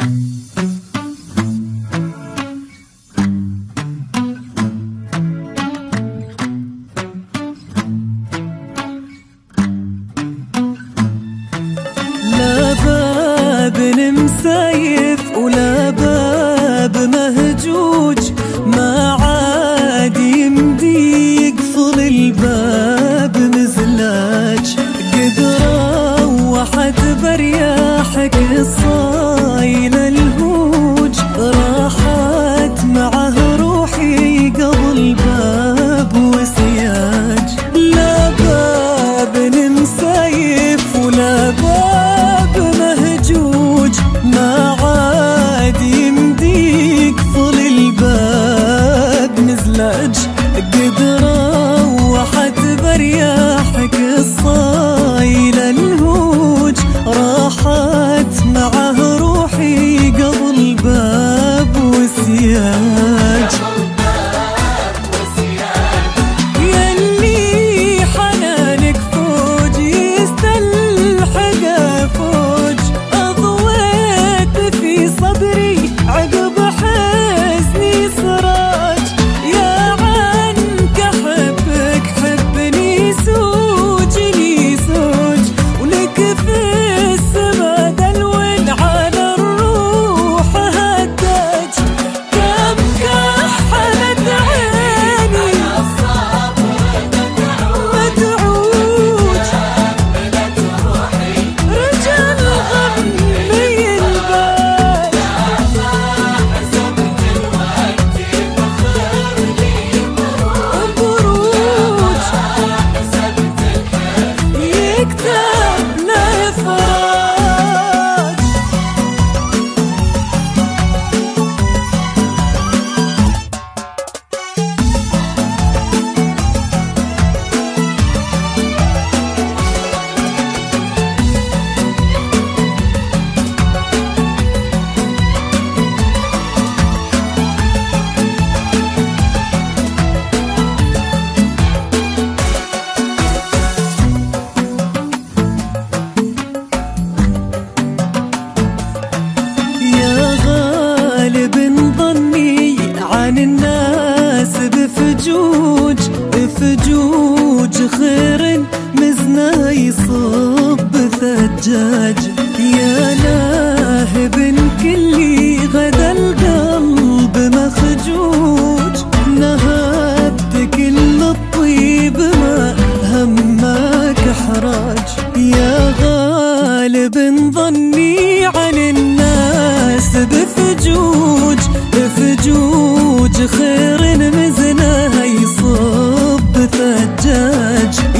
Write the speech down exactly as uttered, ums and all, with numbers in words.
لا باب مسايف ولا باب مهجوج، ما عاد يمدي يقفل الباب مزلاج. قد روحت برياحك الصايل الهوج، راحت معه روحي قبل باب وسياج. لا باب مسايف ولا باب مهجوج، ما عاد يمدي يقفل الباب مزلاج. قد روحت برياحك الصايل الهوج، راحت معه روحي قبل باب وسياج. يلي حنانك فوج يستلحق فوج، أضويت في صدري عقب حزني سراج. يا عنك حبك حبني سوجني سوج، ولك في السما دلون على الروح هداج. كم كحلت عيني مدعوج، رجال غمي البال بروج، يكتب له فراج. ظني عن الناس بفجوج بفجوج، خير مزنا يصب ثجاج. يا لاهب كلي غدا القلب مخجوج، نهبت كل الطيب ما همك احراج. يا غالب ظني عن الناس بفجوج بفجوج، خير مزنا يصب ثجاج.